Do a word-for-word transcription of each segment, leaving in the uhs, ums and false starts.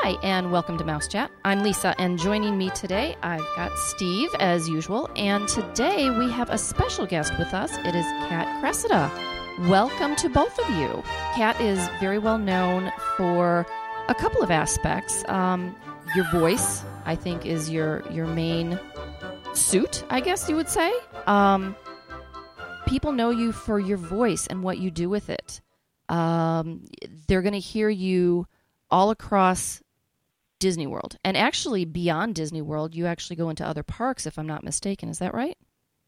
Hi, and welcome to Mouse Chat. I'm Lisa, and joining me today, I've got Steve, as usual, and today we have a special guest with us. It is Kat Cressida. Welcome to both of you. Kat is very well known for a couple of aspects. Um, your voice, I think, is your, your main suit, I guess you would say. Um, people know you for your voice and what you do with it. Um, they're going to hear you all across Disney World. And actually, beyond Disney World, you actually go into other parks, if I'm not mistaken. Is that right?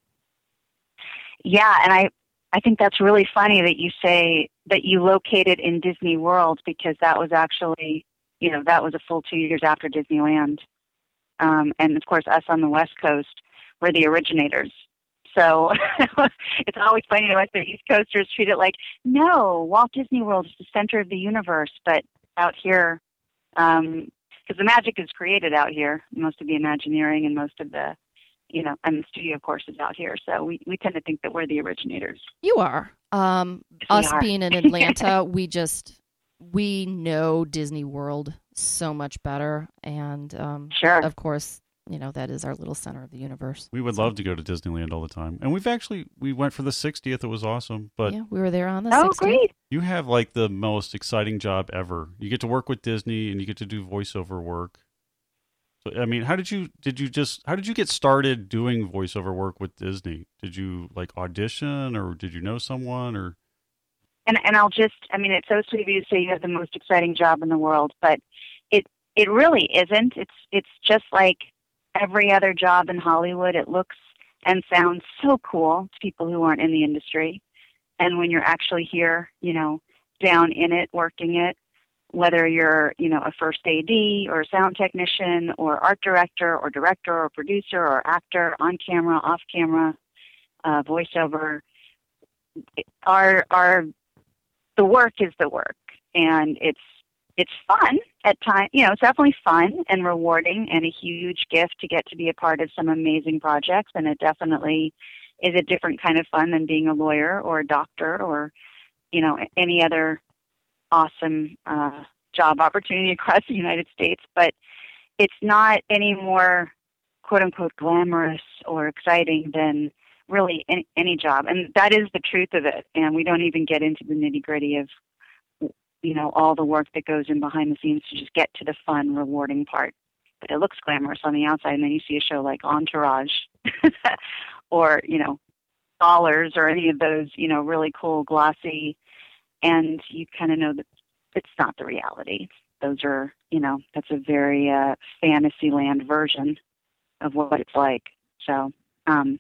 Yeah, and I, I think that's really funny that you say that you located in Disney World, because that was actually, you know, that was a full two years after Disneyland. Um, and, of course, us on the West Coast were the originators. So it's always funny to us that East Coasters treat it like, no, Walt Disney World is the center of the universe, but out here, because um, the magic is created out here, most of the Imagineering and most of the, you know, and the studio, of course, is out here. So we, we tend to think that we're the originators. You are. Um, yes, us are. being in Atlanta, we just, we know Disney World so much better. And, um, sure. of course, you know, that is our little center of the universe. We would so. love to go to Disneyland all the time. And we've actually, we went for the sixtieth. It was awesome. But yeah, we were there on the oh, sixtieth. Great. You have like the most exciting job ever. You get to work with Disney and you get to do voiceover work. So, I mean, how did you, did you just, how did you get started doing voiceover work with Disney? Did you like audition, or did you know someone, or? And, and I'll just, I mean, it's so sweet of you to say you have the most exciting job in the world, but it, it really isn't. It's, it's just like every other job in Hollywood. It looks and sounds so cool to people who aren't in the industry. And when you're actually here, you know, down in it, working it, whether you're, you know, a first A D or a sound technician or art director or director or producer or actor, on camera, off camera, uh, voiceover, our, our, the work is the work. And it's, it's fun at times. You know, it's definitely fun and rewarding and a huge gift to get to be a part of some amazing projects. And it definitely is a different kind of fun than being a lawyer or a doctor or, you know, any other awesome uh, job opportunity across the United States. But it's not any more, quote unquote, glamorous or exciting than really any, any job. And that is the truth of it. And we don't even get into the nitty gritty of, you know, all the work that goes in behind the scenes to just get to the fun, rewarding part. But it looks glamorous on the outside, and then you see a show like Entourage or, you know, Dollars or any of those, you know, really cool, glossy, and you kind of know that it's not the reality. Those are, you know, that's a very uh, fantasy land version of what it's like. So um,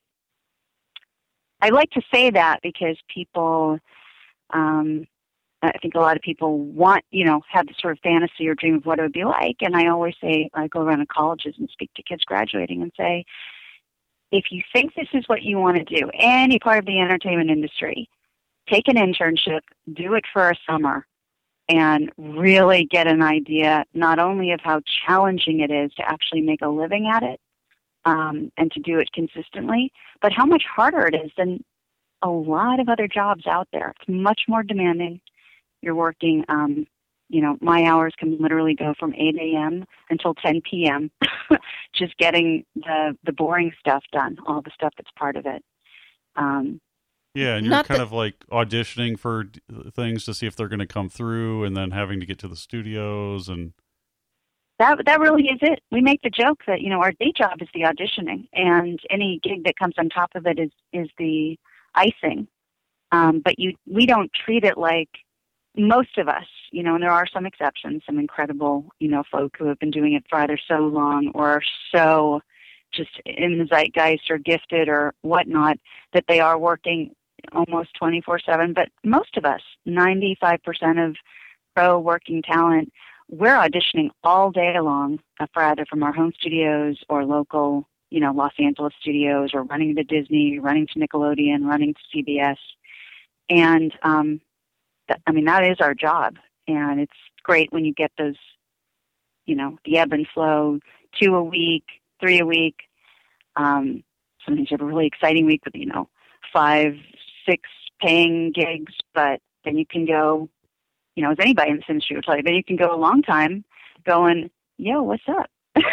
I like to say that because people... Um, I think a lot of people want, you know, have this sort of fantasy or dream of what it would be like. And I always say, I go around to colleges and speak to kids graduating and say, if you think this is what you want to do, any part of the entertainment industry, take an internship, do it for a summer, and really get an idea not only of how challenging it is to actually make a living at it um, and to do it consistently, but how much harder it is than a lot of other jobs out there. It's much more demanding. You're working, um, you know, my hours can literally go from eight a.m. until ten p.m. just getting the, the boring stuff done, all the stuff that's part of it. Um, yeah, and you're Not kind that- of like auditioning for d- things to see if they're going to come through, and then having to get to the studios. And that that really is it. We make the joke that, you know, our day job is the auditioning, and any gig that comes on top of it is, is the icing. Um, but you we don't treat it like most of us, you know, and there are some exceptions, some incredible, you know, folk who have been doing it for either so long or are so just in the zeitgeist or gifted or whatnot that they are working almost twenty-four seven. But most of us, ninety-five percent of pro working talent, we're auditioning all day long for either from our home studios or local, you know, Los Angeles studios, or running to Disney, running to Nickelodeon, running to C B S. And, um, th- I mean, that is our job. And it's great when you get those, you know, the ebb and flow, two a week, three a week. Um, sometimes you have a really exciting week with, you know, five, six paying gigs, but then you can go, you know, as anybody in this industry will tell you, then you can go a long time going, yo, what's up?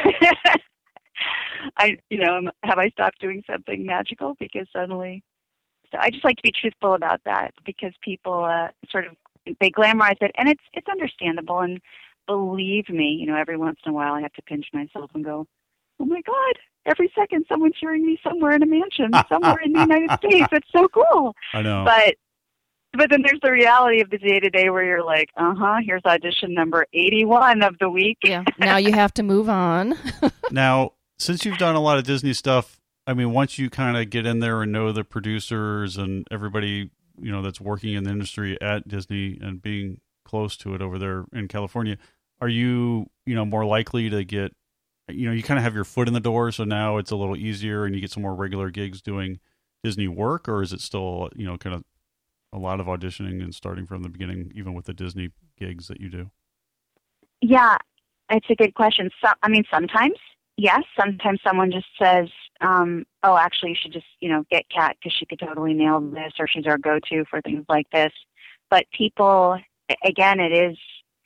I, you know, have I stopped doing something magical because suddenly, so I just like to be truthful about that because people uh, sort of, they glamorize it, and it's it's understandable. And believe me, you know, every once in a while I have to pinch myself and go, oh my God, every second someone's hearing me somewhere in a mansion, somewhere in the United States. It's so cool. I know. But but then there's the reality of the day to day where you're like, uh huh, here's audition number eighty-one of the week. Yeah. Now you have to move on. Now, since you've done a lot of Disney stuff, I mean, once you kind of get in there and know the producers and everybody, you know, that's working in the industry at Disney and being close to it over there in California, are you, you know, more likely to get, you know, you kind of have your foot in the door, so now it's a little easier and you get some more regular gigs doing Disney work, or is it still, you know, kind of a lot of auditioning and starting from the beginning, even with the Disney gigs that you do? Yeah, it's a good question. So, I mean, sometimes, yes. Sometimes someone just says, um, oh, actually, you should just, you know, get Kat because she could totally nail this, or she's our go-to for things like this. But people, again, it is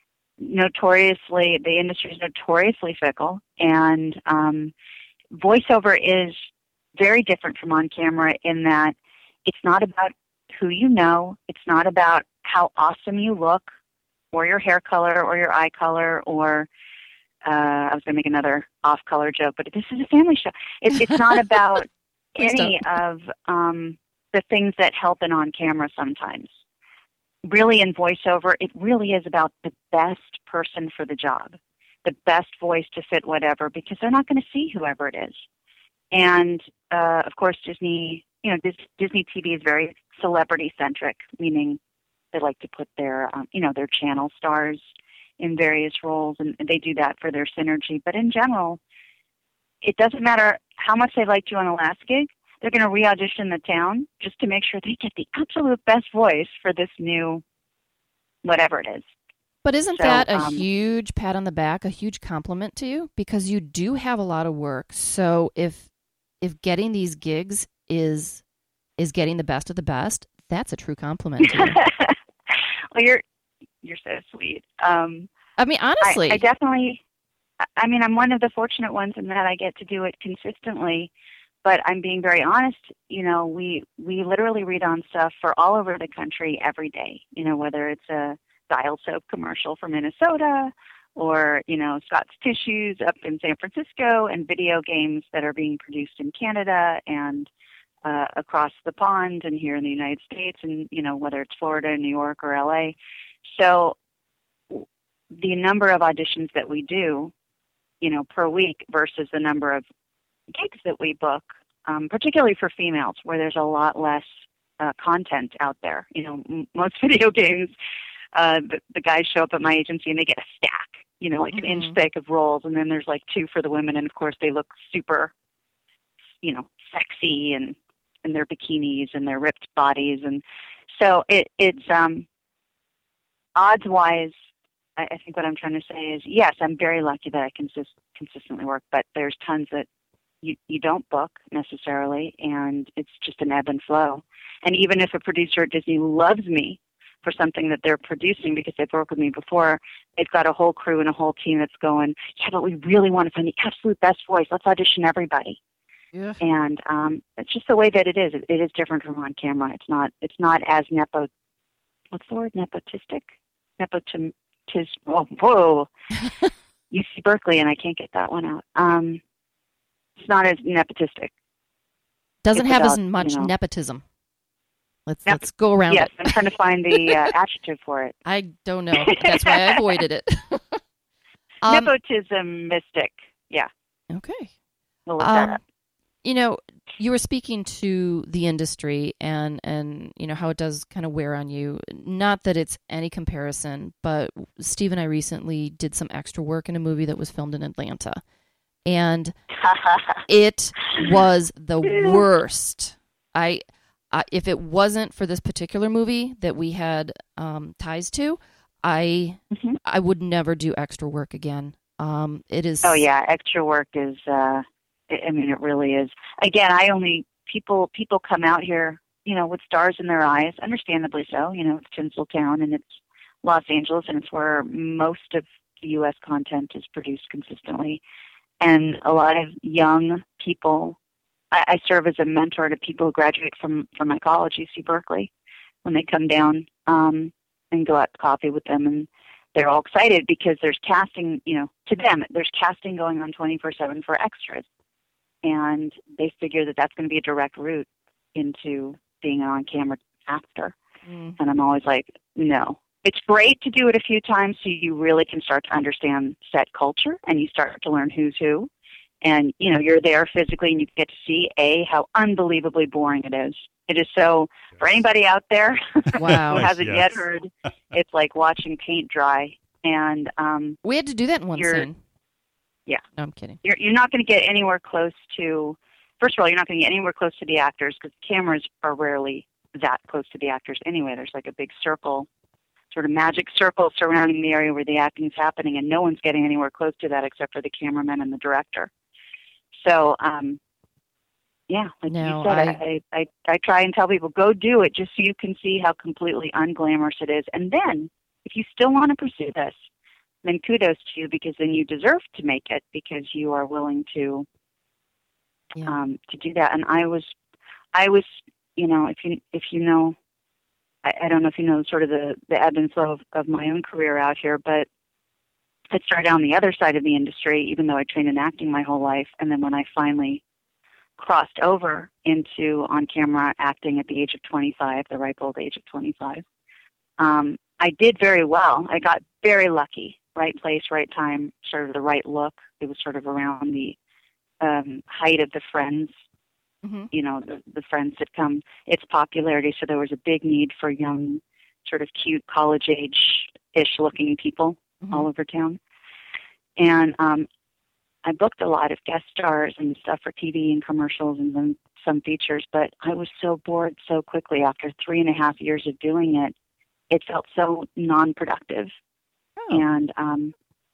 notoriously, the industry is notoriously fickle, and um, voiceover is very different from on camera in that it's not about who you know, it's not about how awesome you look, or your hair color, or your eye color, or uh, I was going to make another off-color joke, but this is a family show. It's, it's not about any of um, the things that help in on camera sometimes. Really, in voiceover, it really is about the best person for the job, the best voice to fit whatever, because they're not going to see whoever it is. And, uh, of course, Disney, you know, this, Disney T V is very celebrity-centric, meaning they like to put their, um, you know, their channel stars in various roles, and they do that for their synergy. But in general, it doesn't matter how much they liked you on the last gig. They're going to re-audition the town just to make sure they get the absolute best voice for this new whatever it is. But isn't So, that a um, huge pat on the back, a huge compliment to you? Because you do have a lot of work. So if if getting these gigs is is getting the best of the best, that's a true compliment to you. Well, you're you're so sweet. Um, I mean, honestly. I, I definitely, I mean, I'm one of the fortunate ones in that I get to do it consistently. But I'm being very honest, you know, we, we literally read on stuff for all over the country every day, you know, whether it's a Dial Soap commercial from Minnesota or, you know, Scott's Tissues up in San Francisco, and video games that are being produced in Canada and uh, across the pond and here in the United States, and, you know, whether it's Florida, New York, or L A. So the number of auditions that we do, you know, per week versus the number of gigs that we book, um, particularly for females, where there's a lot less uh, content out there. You know, m- most video games, uh, the, the guys show up at my agency and they get a stack, you know, like Mm-hmm. an inch thick of rolls, and then there's like two for the women, and of course they look super, you know, sexy and in their bikinis and their ripped bodies, and so it, it's um, odds-wise. I, I think what I'm trying to say is, yes, I'm very lucky that I consist consistently work, but there's tons that You, you don't book necessarily, and it's just an ebb and flow. And even if a producer at Disney loves me for something that they're producing because they've worked with me before, they've got a whole crew and a whole team that's going, yeah, but we really want to find the absolute best voice. Let's audition everybody. Yeah. And um, it's just the way that it is. It, it is different from on camera. It's not. It's not as nepo. What's the word? Nepotistic. Nepotism. Oh, whoa. U C Berkeley, and I can't get that one out. Um, It's not as nepotistic. Doesn't It's have about, as much you know, nepotism. Let's Nep- let's go around Yes, it. I'm trying to find the uh, adjective for it. I don't know. That's why I avoided it. um, Nepotism mystic. Yeah, okay. we'll look that Um, up. you know, you were speaking to the industry and, and, you know, how it does kind of wear on you. Not that it's any comparison, but Steve and I recently did some extra work in a movie that was filmed in Atlanta. And it was the worst. I, I, if it wasn't for this particular movie that we had um, ties to, I, mm-hmm. I would never do extra work again. Um, it is. Oh yeah, extra work is. Uh, I mean, it really is. Again, I only people people come out here, you know, with stars in their eyes, understandably so. You know, it's Tinseltown and it's Los Angeles, and it's where most of U S content is produced consistently. And a lot of young people, I, I serve as a mentor to people who graduate from, from my college, U C Berkeley, when they come down um, and go out to coffee with them. And they're all excited because there's casting, you know, to them, there's casting going on twenty-four seven for extras. And they figure that that's going to be a direct route into being an on-camera actor. Mm. And I'm always like, no. It's great to do it a few times so you really can start to understand set culture and you start to learn who's who. And, you know, you're there physically and you get to see, A, how unbelievably boring it is. It is so, yes. For anybody out there wow. who hasn't yes. yet heard, it's like watching paint dry. And um, we had to do that in one scene. Yeah. No, I'm kidding. You're, you're not going to get anywhere close to, first of all, you're not going to get anywhere close to the actors because cameras are rarely that close to the actors anyway. There's like a big circle, sort of magic circle surrounding the area where the acting is happening, and no one's getting anywhere close to that except for the cameraman and the director. So, um, yeah, like no, you said, I... I, I, I try and tell people, go do it just so you can see how completely unglamorous it is. And then, if you still want to pursue this, then kudos to you because then you deserve to make it because you are willing to yeah. um, to do that. And I was, I was, you know, if you if you know, I, I don't know if you know sort of the, the ebb and flow of, of my own career out here, but I started on the other side of the industry, even though I trained in acting my whole life. And then when I finally crossed over into on-camera acting at the age of twenty-five, the ripe old age of twenty-five, um, I did very well. I got very lucky. Right place, right time, sort of the right look. It was sort of around the um, height of the Friends, mm-hmm. you know, the, the Friends sitcom, its popularity. So there was a big need for young, sort of cute, college-age-ish looking people mm-hmm. all over town. And um, I booked a lot of guest stars and stuff for T V and commercials and then some features, but I was so bored so quickly after three and a half years of doing it. It felt so non-productive. And, um,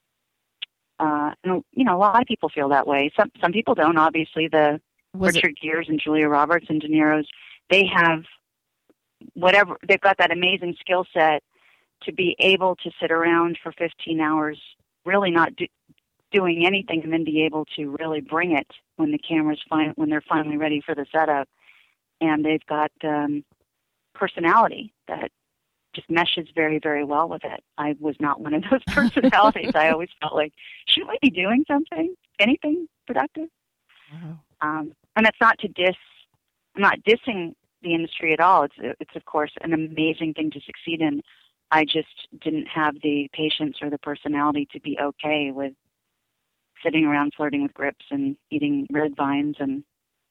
uh, and, you know, a lot of people feel that way. Some some people don't. Obviously, the Was Richard it- Gere's and Julia Roberts and De Niro's, they have whatever, they've got that amazing skill set to be able to sit around for fifteen hours, really not do, doing anything, and then be able to really bring it when the camera's fin- when they're finally ready for the setup. And they've got um, personality that just meshes very, very well with it. I was not one of those personalities. I always felt like, shouldn't we be doing something, anything productive? Wow. Um, and that's not to diss, I'm not dissing the industry at all. It's, it's of course, an amazing thing to succeed in. I just didn't have the patience or the personality to be okay with sitting around flirting with grips and eating red vines and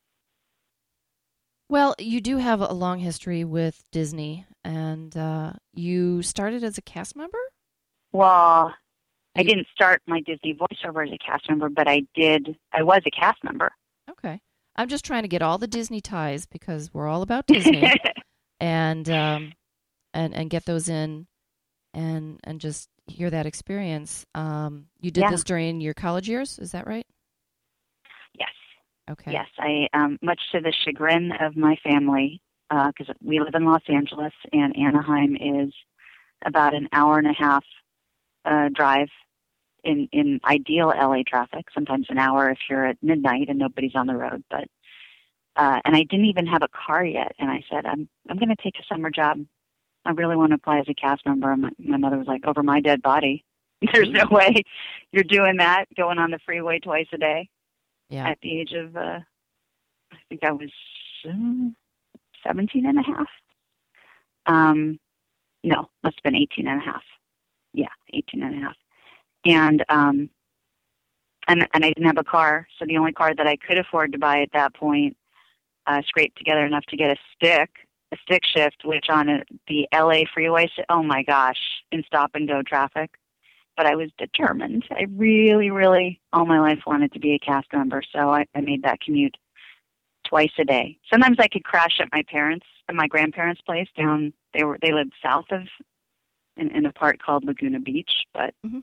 Well, you do have a long history with Disney, and uh, you started as a cast member? Well, I didn't start my Disney voiceover as a cast member, but I did. I was a cast member. Okay. I'm just trying to get all the Disney ties because we're all about Disney, and um, and and get those in, and and just hear that experience. Um, you did yeah. this during your college years, is that right? Yes. Okay. Yes, I um, much to the chagrin of my family, because uh, we live in Los Angeles, and Anaheim is about an hour and a half uh, drive in in ideal L A traffic. Sometimes an hour if you're at midnight and nobody's on the road. But uh, and I didn't even have a car yet, and I said, I'm I'm going to take a summer job. I really want to apply as a cast member. And my, my mother was like, over my dead body. There's no way you're doing that, going on the freeway twice a day. Yeah. At the age of, uh, I think I was uh, seventeen and a half. Um, no, must have been eighteen and a half. Yeah, eighteen and a half. And, um, and, and I didn't have a car, so the only car that I could afford to buy at that point uh, scraped together enough to get a stick, a stick shift, which on a, the L A freeway, oh my gosh, in stop-and-go traffic. But I was determined. I really, really, all my life wanted to be a cast member, so I, I made that commute twice a day. Sometimes I could crash at my parents', at my grandparents' place down. They were they lived south of, in, in a part called Laguna Beach, but mm-hmm.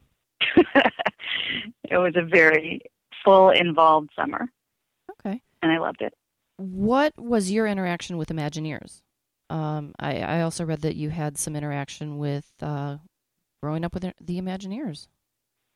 It was a very full, involved summer. Okay, and I loved it. What was your interaction with Imagineers? Um, I, I also read that you had some interaction with. Uh, Growing up with the Imagineers.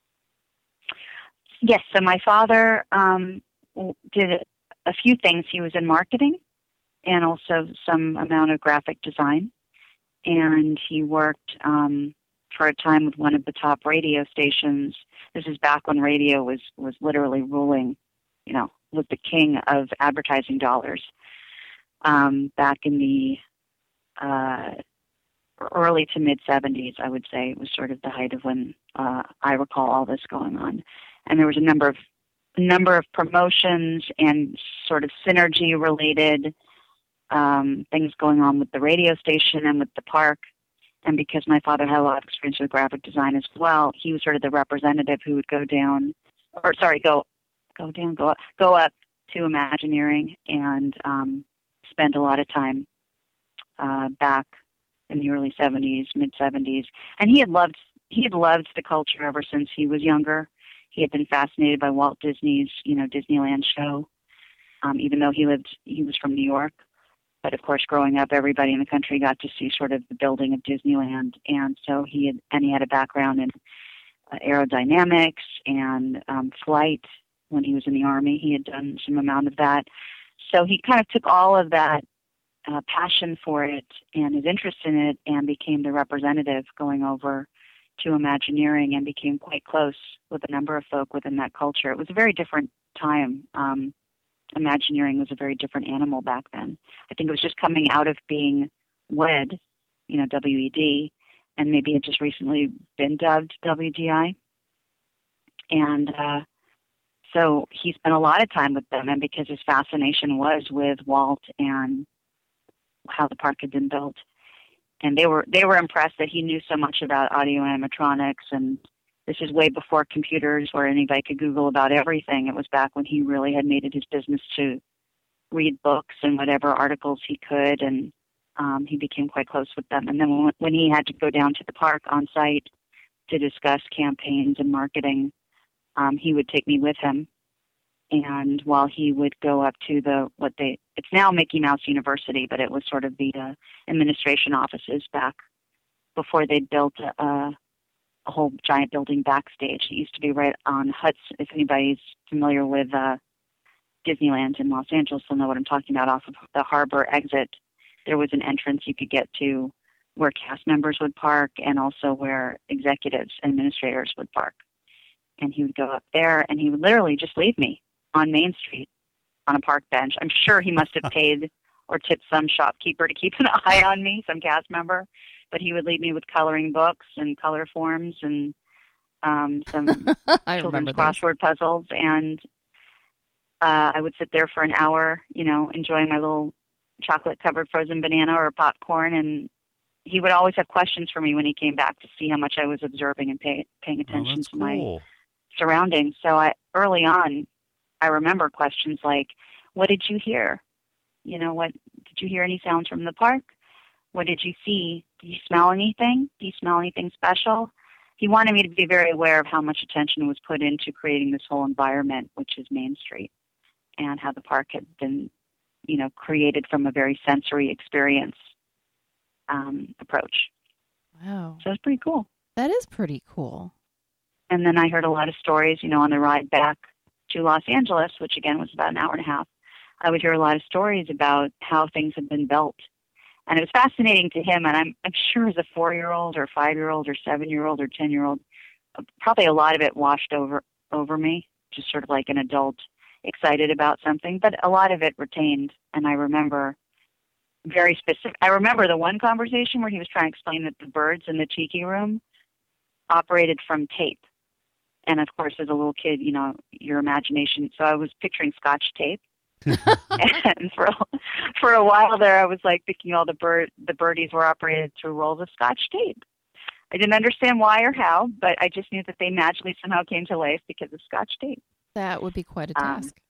Yes, so my father um, w- did a few things. He was in marketing and also some amount of graphic design. And he worked um, for a time with one of the top radio stations. This is back when radio was, was literally ruling, you know, was the king of advertising dollars. Um, back in the uh, early to mid seventies, I would say, it was sort of the height of when uh, I recall all this going on. And there was a number of a number of promotions and sort of synergy related um, things going on with the radio station and with the park. And because my father had a lot of experience with graphic design as well, he was sort of the representative who would go down, or sorry, go go down, go up, go up to Imagineering and um, spend a lot of time uh, back in the early seventies, mid seventies. And he had loved he had loved the culture ever since he was younger. He had been fascinated by Walt Disney's, you know, Disneyland show, um, even though he lived, he was from New York. But of course, growing up, everybody in the country got to see sort of the building of Disneyland, and so he had, and he had a background in uh, aerodynamics and um, flight. When he was in the Army, he had done some amount of that. So he kind of took all of that uh, passion for it and his interest in it, and became the representative going over to Imagineering, and became quite close with a number of folk within that culture. It was a very different time. Um, Imagineering was a very different animal back then. I think it was just coming out of being W E D, you know, W E D, and maybe it just recently been dubbed W D I. And uh, so he spent a lot of time with them, and because his fascination was with Walt and how the park had been built. And they were they were impressed that he knew so much about audio animatronics, and this is way before computers where anybody could Google about everything. It was back when he really had made it his business to read books and whatever articles he could, and um, he became quite close with them. And then when, when he had to go down to the park on site to discuss campaigns and marketing, um, he would take me with him. And while he would go up to the, what they, it's now Mickey Mouse University, but it was sort of the uh, administration offices back before they'd built a, a, a whole giant building backstage. It used to be right on Hudson. If anybody's familiar with uh, Disneyland in Los Angeles, they'll know what I'm talking about. Off of the harbor exit, there was an entrance you could get to where cast members would park, and also where executives and administrators would park. And he would go up there, and he would literally just leave me on Main Street on a park bench. I'm sure he must have paid or tipped some shopkeeper to keep an eye on me, some cast member, but he would leave me with coloring books and color forms and um, some children's crossword puzzles. And uh, I would sit there for an hour, you know, enjoying my little chocolate-covered frozen banana or popcorn, and he would always have questions for me when he came back to see how much I was observing and pay, paying attention oh, to cool. my surroundings. So I, early on, I remember questions like, what did you hear? You know, what did you hear any sounds from the park? What did you see? Did you smell anything? Do you smell anything special? He wanted me to be very aware of how much attention was put into creating this whole environment, which is Main Street, and how the park had been, you know, created from a very sensory experience um, approach. Wow. So it's pretty cool. That is pretty cool. And then I heard a lot of stories, you know, on the ride back to Los Angeles, which again was about an hour and a half. I would hear a lot of stories about how things had been built. And it was fascinating to him, and I'm, I'm sure as a four-year-old or five-year-old or seven-year-old or ten-year-old, probably a lot of it washed over, over me, just sort of like an adult excited about something, but a lot of it retained. And I remember very specific, I remember the one conversation where he was trying to explain that the birds in the Tiki Room operated from tape. And of course, as a little kid, you know, your imagination. So I was picturing Scotch tape. And for a, for a while there, I was like thinking all the bird the birdies were operated through rolls of Scotch tape. I didn't understand why or how, but I just knew that they magically somehow came to life because of Scotch tape. That would be quite a Um, task.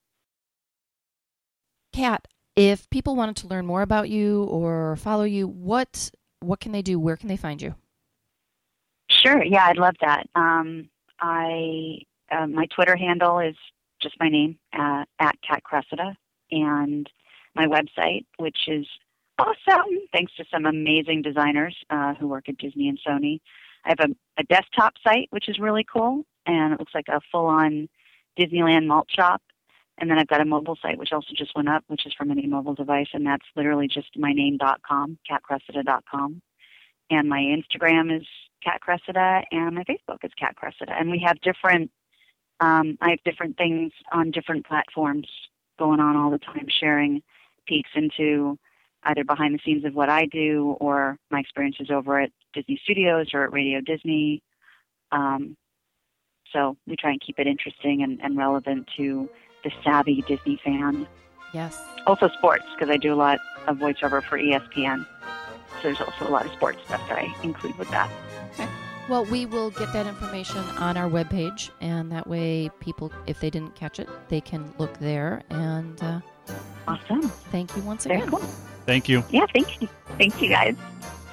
Kat, if people wanted to learn more about you or follow you, what what can they do? Where can they find you? Sure. Yeah, I'd love that. Um, I uh, my Twitter handle is just my name, uh, at Kat Cressida, and my website, which is awesome, thanks to some amazing designers uh, who work at Disney and Sony. I have a, a desktop site, which is really cool, and it looks like a full-on Disneyland Malt Shop. And then I've got a mobile site, which also just went up, which is from any mobile device, and that's literally just my name dot com, cat cressida dot com. And my Instagram is Cat Cressida, and my Facebook is Cat Cressida. And we have different, um, I have different things on different platforms going on all the time, sharing peeks into either behind the scenes of what I do or my experiences over at Disney Studios or at Radio Disney. Um, so we try and keep it interesting and, and relevant to the savvy Disney fan. Yes. Also sports, because I do a lot of voiceover for E S P N. So there's also a lot of sports stuff that I include with that. Okay. Well, we will get that information on our webpage, and that way people, if they didn't catch it, they can look there. And uh, awesome. Thank you once Very again. cool. Thank you. Yeah, thank you. Thanks, you guys.